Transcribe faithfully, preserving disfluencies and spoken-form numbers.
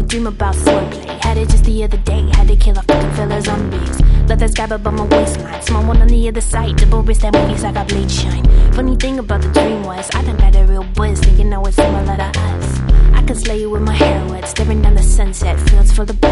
dream about swordplay. Had it just the other day, had to kill a fucking fella zombies. Let that scab above my waistline, small one on the other side, double wrist that movies like I blade shine. Funny thing about the dream was, I done got a real buzz, thinking I was similar to us. I could slay you with my hair wet, staring down the sunset, fields full of